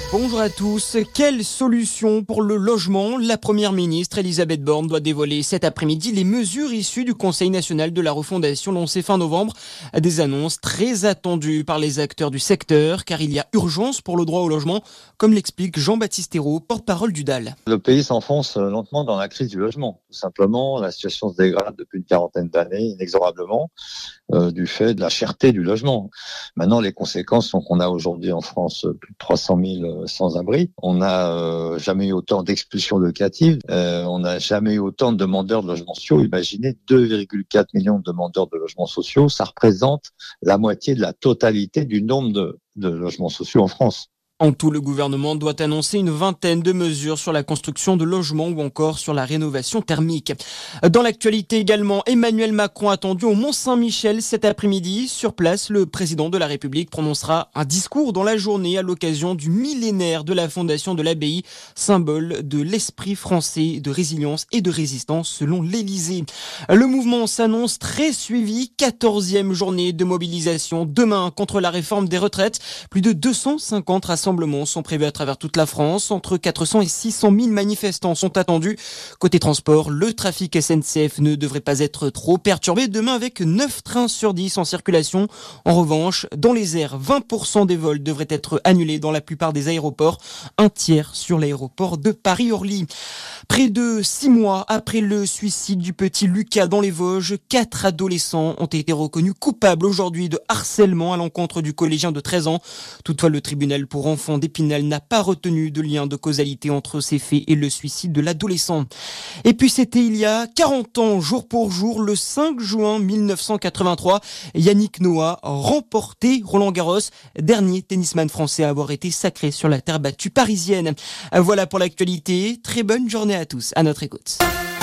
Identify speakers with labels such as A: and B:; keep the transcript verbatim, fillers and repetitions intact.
A: Bonjour à tous. Quelle solution pour le logement ? La première ministre Elisabeth Borne doit dévoiler cet après-midi les mesures issues du Conseil national de la refondation lancé fin novembre. Des annonces très attendues par les acteurs du secteur, car il y a urgence pour le droit au logement, comme l'explique Jean-Baptiste Ayrault, porte-parole du D A L.
B: Le pays s'enfonce lentement dans la crise du logement. Tout simplement, la situation se dégrade depuis une quarantaine d'années, inexorablement, euh, du fait de la cherté du logement. Maintenant, les conséquences sont qu'on a aujourd'hui en France plus de trois cent mille sans-abri. On n'a euh, jamais eu autant d'expulsions locatives. Euh, on n'a jamais eu autant de demandeurs de logements sociaux. Imaginez deux virgule quatre millions de demandeurs de logements sociaux. Ça représente la moitié de la totalité du nombre de, de logements sociaux en France.
A: En tout, le gouvernement doit annoncer une vingtaine de mesures sur la construction de logements ou encore sur la rénovation thermique. Dans l'actualité également, Emmanuel Macron attendu au Mont-Saint-Michel cet après-midi. Sur place, le président de la République prononcera un discours dans la journée à l'occasion du millénaire de la fondation de l'abbaye, symbole de l'esprit français de résilience et de résistance selon l'Élysée. Le mouvement s'annonce très suivi, quatorzième journée de mobilisation demain contre la réforme des retraites. Plus de deux cent cinquante rassemblements sont prévus à travers toute la France. Entre quatre cents et six cent mille manifestants sont attendus. Côté transport, le trafic S N C F ne devrait pas être trop perturbé demain avec neuf trains sur dix en circulation. En revanche, dans les airs, vingt pour cent des vols devraient être annulés dans la plupart des aéroports. Un tiers sur l'aéroport de Paris-Orly. Près de six mois après le suicide du petit Lucas dans les Vosges, quatre adolescents ont été reconnus coupables aujourd'hui de harcèlement à l'encontre du collégien de treize ans. Toutefois, le tribunal pour enfants d'Épinal n'a pas retenu de lien de causalité entre ces faits et le suicide de l'adolescent. Et puis c'était il y a quarante ans, jour pour jour, le cinq juin mille neuf cent quatre-vingt-trois, Yannick Noah remportait Roland-Garros, dernier tennisman français à avoir été sacré sur la terre battue parisienne. Voilà pour l'actualité. Très bonne journée à tous. À notre écoute.